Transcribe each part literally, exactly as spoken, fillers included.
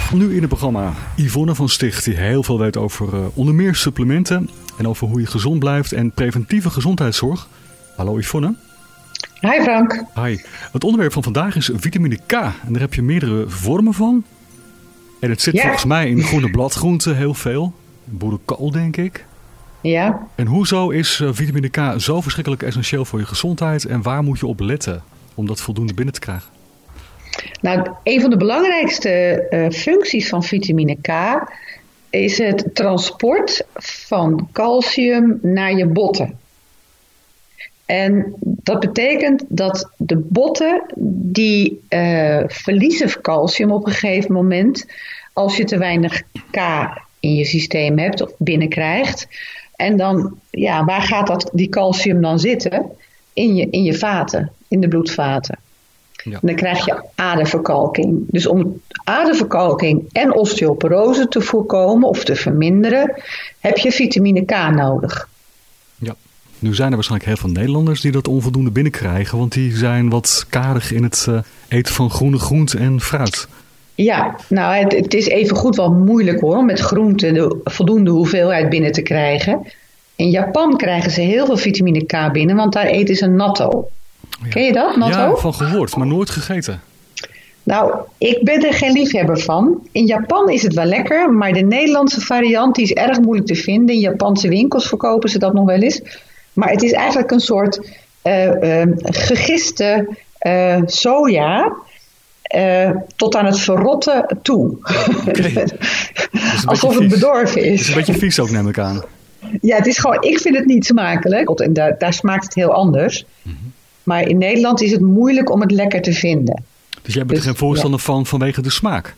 Nu in het programma Yvonne van Sticht, die heel veel weet over uh, onder meer supplementen en over hoe je gezond blijft en preventieve gezondheidszorg. Hallo Yvonne. Hi Frank. Hi. Het onderwerp van vandaag is vitamine K en daar heb je meerdere vormen van. En het zit ja. volgens mij in groene bladgroenten heel veel. Boerenkool denk ik. Ja. En hoezo is uh, vitamine K zo verschrikkelijk essentieel voor je gezondheid en waar moet je op letten om dat voldoende binnen te krijgen? Nou, een van de belangrijkste uh, functies van vitamine K is het transport van calcium naar je botten. En dat betekent dat de botten die uh, verliezen calcium op een gegeven moment als je te weinig K in je systeem hebt of binnenkrijgt. En dan, ja, waar gaat dat, die calcium dan zitten? In je, in je vaten, in de bloedvaten. Ja. En dan krijg je aderverkalking. Dus om aderverkalking en osteoporose te voorkomen of te verminderen, heb je vitamine K nodig. Ja. Nu zijn er waarschijnlijk heel veel Nederlanders die dat onvoldoende binnenkrijgen, want die zijn wat karig in het uh, eten van groene groenten en fruit. Ja, nou het, het is evengoed wel moeilijk hoor, om met groenten de voldoende hoeveelheid binnen te krijgen. In Japan krijgen ze heel veel vitamine K binnen, want daar eten ze natto. Ja. Ken je dat, natto? Ja, van gehoord, maar nooit gegeten. Nou, ik ben er geen liefhebber van. In Japan is het wel lekker, maar de Nederlandse variant die is erg moeilijk te vinden. In Japanse winkels verkopen ze dat nog wel eens. Maar het is eigenlijk een soort uh, uh, gegiste uh, soja uh, tot aan het verrotten toe. Okay. Alsof het bedorven is. Het is een beetje vies ook, neem ik aan. Ja, het is gewoon, ik vind het niet smakelijk. En daar, daar smaakt het heel anders. Mm-hmm. Maar in Nederland is het moeilijk om het lekker te vinden. Dus jij bent dus, er geen voorstander ja. van vanwege de smaak?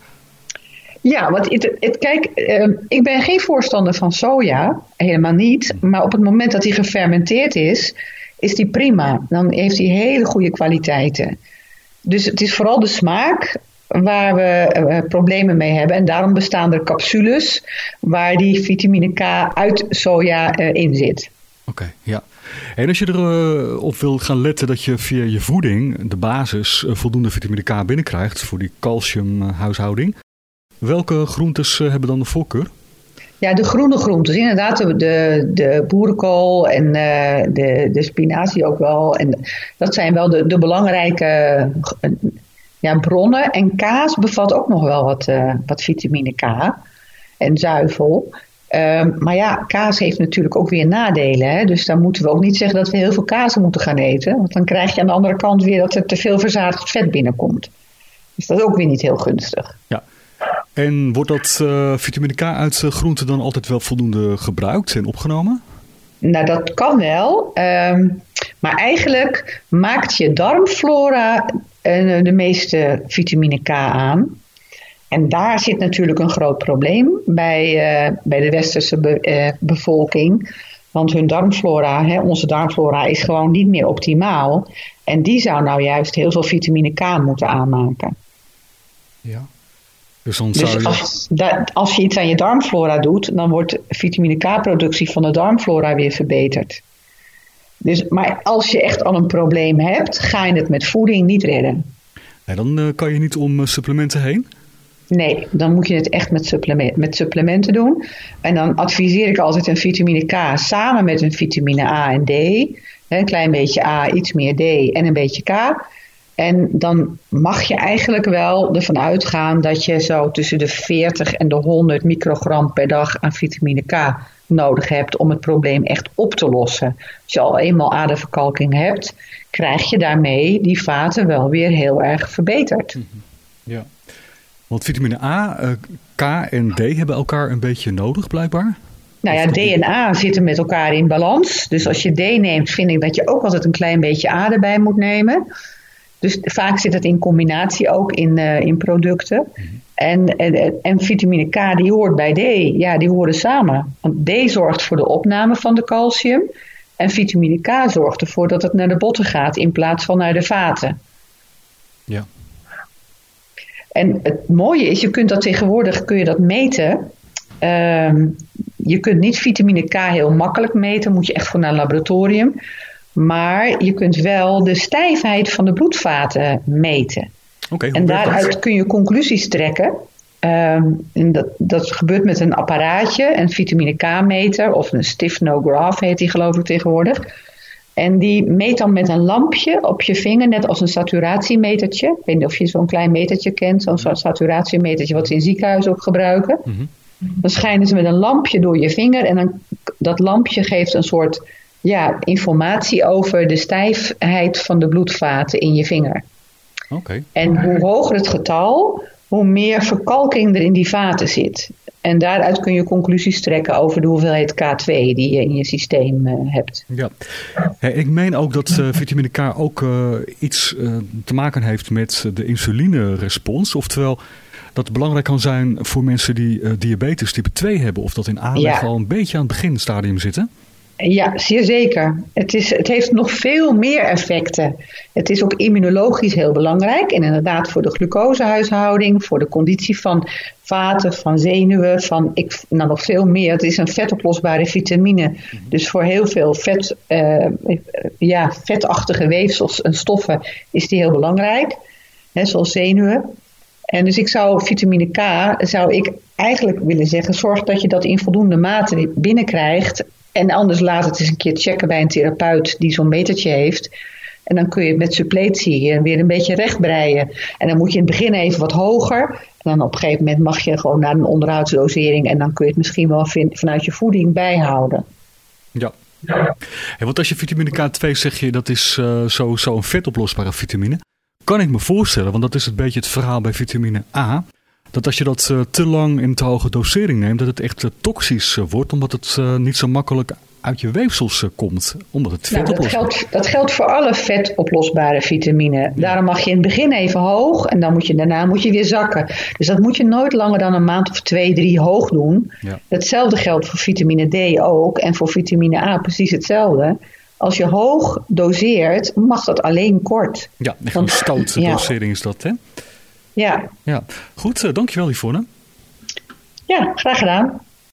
Ja, want het, het, kijk, uh, ik ben geen voorstander van soja, helemaal niet. Maar op het moment dat die gefermenteerd is, is die prima. Dan heeft hij hele goede kwaliteiten. Dus het is vooral de smaak waar we uh, problemen mee hebben. En daarom bestaan er capsules waar die vitamine K uit soja uh, in zit. Oké, okay, ja. En als je erop uh, wil gaan letten dat je via je voeding, de basis, uh, voldoende vitamine K binnenkrijgt voor die calciumhuishouding. Welke groentes uh, hebben dan de voorkeur? Ja, de groene groentes. Inderdaad, de, de, de boerenkool en uh, de, de spinazie ook wel. En dat zijn wel de, de belangrijke uh, ja, bronnen. En kaas bevat ook nog wel wat, uh, wat vitamine K en zuivel. Um, maar ja, kaas heeft natuurlijk ook weer nadelen. Hè? Dus dan moeten we ook niet zeggen dat we heel veel kaas moeten gaan eten. Want dan krijg je aan de andere kant weer dat er te veel verzadigd vet binnenkomt. Dus dat is ook weer niet heel gunstig. Ja. En wordt dat uh, vitamine K uit uh, groenten dan altijd wel voldoende gebruikt en opgenomen? Nou, dat kan wel. Um, maar eigenlijk maakt je darmflora uh, de meeste vitamine K aan. En daar zit natuurlijk een groot probleem bij, uh, bij de westerse be, uh, bevolking. Want hun darmflora, hè, onze darmflora is gewoon niet meer optimaal. En die zou nou juist heel veel vitamine K moeten aanmaken. Ja. Dus, dan dus zou je... als, da, als je iets aan je darmflora doet, dan wordt de vitamine K-productie van de darmflora weer verbeterd. Dus, maar als je echt al een probleem hebt, ga je het met voeding niet redden. Nee, dan uh, kan je niet om uh, supplementen heen? Nee, dan moet je het echt met, supplement, met supplementen doen. En dan adviseer ik altijd een vitamine K samen met een vitamine A en D. Een klein beetje A, iets meer D en een beetje K. En dan mag je eigenlijk wel ervan uitgaan dat je zo tussen de veertig en de honderd microgram per dag aan vitamine K nodig hebt om het probleem echt op te lossen. Als je al eenmaal aderverkalking hebt, krijg je daarmee die vaten wel weer heel erg verbeterd. Ja. Want vitamine A, K en D hebben elkaar een beetje nodig blijkbaar? Nou ja, D en A zitten met elkaar in balans. Dus als je D neemt, vind ik dat je ook altijd een klein beetje A erbij moet nemen. Dus vaak zit het in combinatie ook in, uh, in producten. Mm-hmm. En, en, en vitamine K die hoort bij D. Ja, die horen samen. Want D zorgt voor de opname van de calcium. En vitamine K zorgt ervoor dat het naar de botten gaat in plaats van naar de vaten. Ja. En het mooie is, je kunt dat tegenwoordig kun je dat meten. Um, je kunt niet vitamine K heel makkelijk meten. Moet je echt voor naar een laboratorium. Maar je kunt wel de stijfheid van de bloedvaten meten. Okay, en daaruit kun je conclusies trekken. Um, en dat, dat gebeurt met een apparaatje, een vitamine K-meter of een stiffenograph heet die geloof ik tegenwoordig. En die meet dan met een lampje op je vinger, net als een saturatiemetertje. Ik weet niet of je zo'n klein metertje kent, zo'n saturatiemetertje wat ze in ziekenhuizen ook gebruiken. Mm-hmm. Dan schijnen ze met een lampje door je vinger en dan, dat lampje geeft een soort ja, informatie over de stijfheid van de bloedvaten in je vinger. Okay. En hoe hoger het getal, hoe meer verkalking er in die vaten zit. En daaruit kun je conclusies trekken over de hoeveelheid K twee die je in je systeem uh, hebt. Ja, hey, ik meen ook dat uh, vitamine K ook uh, iets uh, te maken heeft met de insulinerespons. Oftewel, dat het belangrijk kan zijn voor mensen die uh, diabetes type twee hebben. Of dat in aanleg ja. al een beetje aan het beginstadium zitten. Ja, zeer zeker. Het, is, het heeft nog veel meer effecten. Het is ook immunologisch heel belangrijk. En inderdaad voor de glucosehuishouding, voor de conditie van vaten, van zenuwen, van ik, nou nog veel meer. Het is een vetoplosbare vitamine. Dus voor heel veel vet, uh, ja, vetachtige weefsels en stoffen is die heel belangrijk. Hè, zoals zenuwen. En dus ik zou vitamine K, zou ik eigenlijk willen zeggen, zorg dat je dat in voldoende mate binnenkrijgt. En anders laat het eens een keer checken bij een therapeut die zo'n metertje heeft. En dan kun je het met suppletie weer een beetje rechtbreien. En dan moet je in het begin even wat hoger. En dan op een gegeven moment mag je gewoon naar een onderhoudsdosering. En dan kun je het misschien wel vanuit je voeding bijhouden. Ja. Ja. Hey, want als je vitamine K twee zeg je, dat is uh, sowieso een vetoplosbare vitamine. Kan ik me voorstellen, want dat is een beetje het verhaal bij vitamine A. Dat als je dat uh, te lang in te hoge dosering neemt, dat het echt uh, toxisch uh, wordt. Omdat het uh, niet zo makkelijk uit je weefsels uh, komt. Omdat het vet nou, dat, geldt, dat geldt voor alle vetoplosbare vitamine. Ja. Daarom mag je in het begin even hoog en dan moet je, daarna moet je weer zakken. Dus dat moet je nooit langer dan een maand of twee, drie hoog doen. Ja. Hetzelfde geldt voor vitamine D ook. En voor vitamine A precies hetzelfde. Als je hoog doseert, mag dat alleen kort. Ja, echt een stoute ja. dosering is dat, hè? Ja. Ja. Goed, uh, dankjewel Yvonne. Ja, graag gedaan.